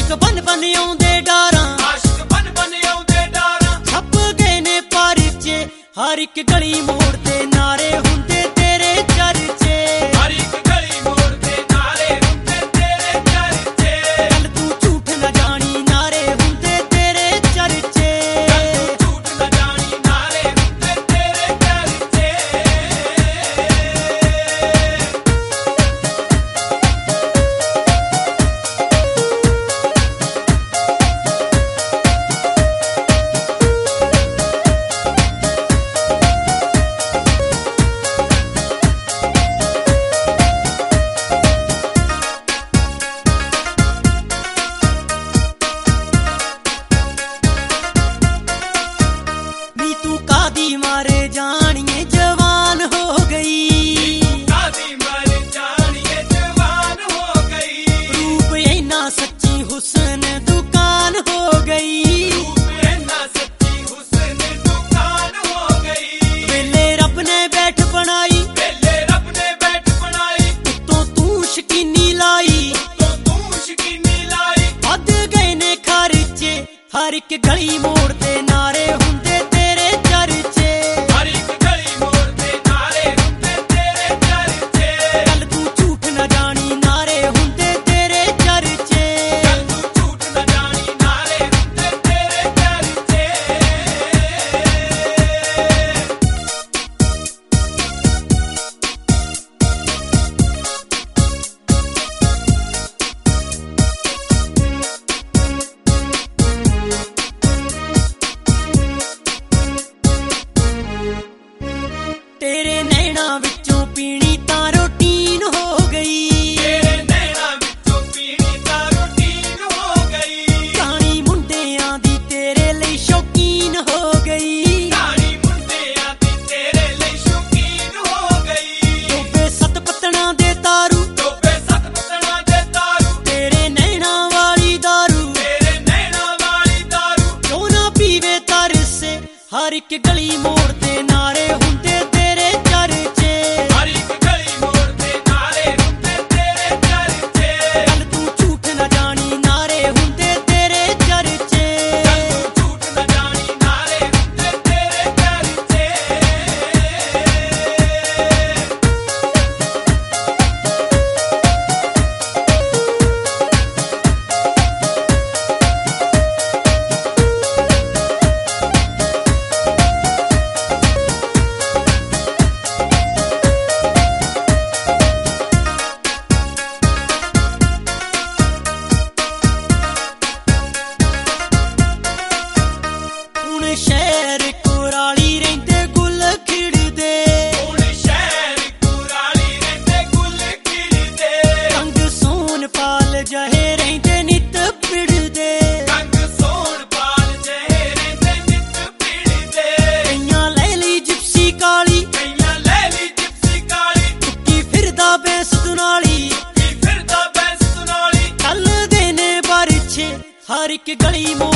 ਆਸ਼ਿਕ ਬਨ ਬਨ ਆਉਂਦੇ ਡਾਰਾਂ, ਆਸ਼ਿਕ ਬਨ ਬਨ ਆਉਂਦੇ ਡਾਰਾਂ, ਛੱਪ ਗਏ ਨੇ ਪਰਚੇ, ਹਰ ਇੱਕ ਗਲੀ ਮੋੜ ਤੇ ਨਾਰੇ ਹੁੰਦੇ ਤੇਰੇ ਚਰਚੇ। ਹਰ ਇੱਕ ਗਲੀ ਮੋੜ ਤੇ ਨਾਰੇ ਹੁੰਦੇ ਤੇਰੇ ਚਰਚੇ। ਗੱਲ ਤੂੰ ਝੂਠ ਨਾ ਜਾਣੀ, ਨਾਰੇ ਹੁੰਦੇ ਤੇਰੇ ਚਰਚੇ। ਗੱਲ ਤੂੰ ਝੂਠ ਨਾ ਜਾਣੀ, ਨਾਰੇ ਹੁੰਦੇ ਤੇਰੇ ਚਰਚੇ। ਨੀ ਤੂੰ ਕਾਦੀ ਮਾਰੇ ਜਾਣੀਏ ਜਵਾਨ ਹੋ ਗਈ, ਕਾਦੀ ਮਾਰੇ ਜਾਣੀਏ ਜਵਾਨ ਹੋ ਗਈ। ਰੂਪ ਇੰਨਾ ਸੱਚੀ ਹੁਸਨ ਦੁਕਾਨ ਹੋ ਗਈ। ਰੂਪ ਇੰਨਾ ਸੱਚੀ ਹੁਸਨ ਦੁਕਾਨ ਹੋ ਗਈ। ਵੇਲੇ ਰੱਬ ਨੇ ਬੈਠ ਬਣਾਈ, ਵੇਲੇ ਰੱਬ ਨੇ ਬੈਠ ਬਣਾਈ, ਉੱਤੋਂ ਤੂੰ ਸ਼ਕੀਨੀ ਲਾਈ। ਉੱਤੋਂ ਤੂੰ ਸ਼ਕੀਨੀ ਲਾਈ। ਵੱਧ ਗਏ ਨੇ ਖਰਚੇ, ਹਰ ਇੱਕ ਗਲੀ ਮੋੜ ਤੇ ਨਾਰੇ ਹੁੰਦੇ ਤੇਰੇ ਚਰਚੇ। ਹਰ ਇੱਕ ਗਲੀ ਮੋੜ ਤੇ ਨਾਰੇ ਹੁੰਦੇ ਤੇਰੇ ਚਰਚੇ। ਗੱਲ ਤੂੰ ਝੂਠ ਨਾ ਜਾਣੀ, ਨਾਰੇ ਹੁੰਦੇ ਤੇਰੇ ਚਰਚੇ। ਗੱਲ ਤੂੰ ਝੂਠ ਨਾ ਜਾਣੀ, ਨਾਰੇ ਹੁੰਦੇ ਤੇਰੇ ਚਰਚੇ। ਤੇਰੇ ਨੈਣਾਂ ਵਿੱਚੋਂ ਪੀਣੀ ਤਾਂ ਰੋਟੀਨ ਹੋ ਗਈ। ਤੇਰੇ ਨੈਣਾਂ ਵਿੱਚੋਂ ਪੀਣੀ ਤਾਂ ਰੁਟੀਨ ਹੋ ਗਈ। ਕਹਾਣੀ ਮੁੰਡਿਆਂ ਦੀ ਤੇਰੇ ਲਈ ਸ਼ੌਕੀਨ ਹੋ ਗਈ। ਕਹਾਣੀ ਮੁੰਡਿਆਂ ਦੀ ਤੇਰੇ ਲਈ ਸ਼ੌਕੀਨ ਹੋ ਗਈ। ਟੋਬੇ ਸੱਤ ਪੱਤਣਾ ਦੇ ਤਾਰੂ, ਟੋਬੇ ਸੱਤ ਪੱਤਣਾ ਦੇ ਤਾਰੂ, ਤੇਰੇ ਨੈਣਾਂ ਵਾਲੀ ਦਾਰੂ। ਤੇਰੇ ਨੈਣਾਂ ਵਾਲੀ ਦਾਰੂ। ਜੋ ਨਾ ਪੀਵੇ ਤਰਸੇ, ਹਰ ਇੱਕ ਗਲੀ ਮੋੜ ਤੇ ਨਾਰੇ ਹੁੰਦੇ ਤੇਰੇ ਚਰਚੇ। ਹਰ ਇੱਕ ਗਲੀ ਮੋੜ ਤੇ ਨਾਰੇ ਹੁੰਦੇ ਤੇਰੇ ਚਰਚੇ। ਗੱਲ ਤੂੰ ਝੂਠ ਨਾ ਜਾਣੀ, ਨਾਰੇ ਹੁੰਦੇ ਤੇਰੇ ਚਰਚੇ। ਗੱਲ ਤੂੰ ਝੂਠ ਨਾ ਜਾਣੀ, ਨਾਰੇ ਹੁੰਦੇ ਤੇਰੇ ਚਰਚੇ। ਹੁਣ ਸ਼ਹਿਰ ਕੁਰਾਲੀ ਰਹਿੰਦੇ ਗੁੱਲ ਖਿੜਦੇ, ਹੁਣ ਸ਼ਹਿਰ ਕੁਰਾਲੀ ਰਹਿੰਦੇ ਗੁੱਲ ਖਿੜਦੇ। ਰੰਗ ਸੋਨ ਪਾਲ ਜਹੇ ਰਹਿੰਦੇ ਨਿਤ ਪਿੜਦੇ। ਰੰਗ ਸੋਹਣ ਪਾਲ ਜਿਹੇ ਰਹਿੰਦੇ ਨਿੱਤ ਪੀੜਦੇ। ਕਈਆਂ ਲੈ ਲਈ ਜਿਪਸੀ ਕਾਲੀ, ਕਈਆਂ ਲੈ ਲਈ ਜਿਪਸੀ ਕਾਲੀ, ਟੁੱਕੀ ਫਿਰਦਾ ਬੇਸ ਦੁਨਾਲੀ। ਕੀ ਫਿਰਦਾ ਬੈਸ ਨਾਲੀ। ਕੱਲ ਦੇ ਨੇ ਬਰਛੇ, ਹਰ ਇੱਕ ਗਲੀ ਮੋੜ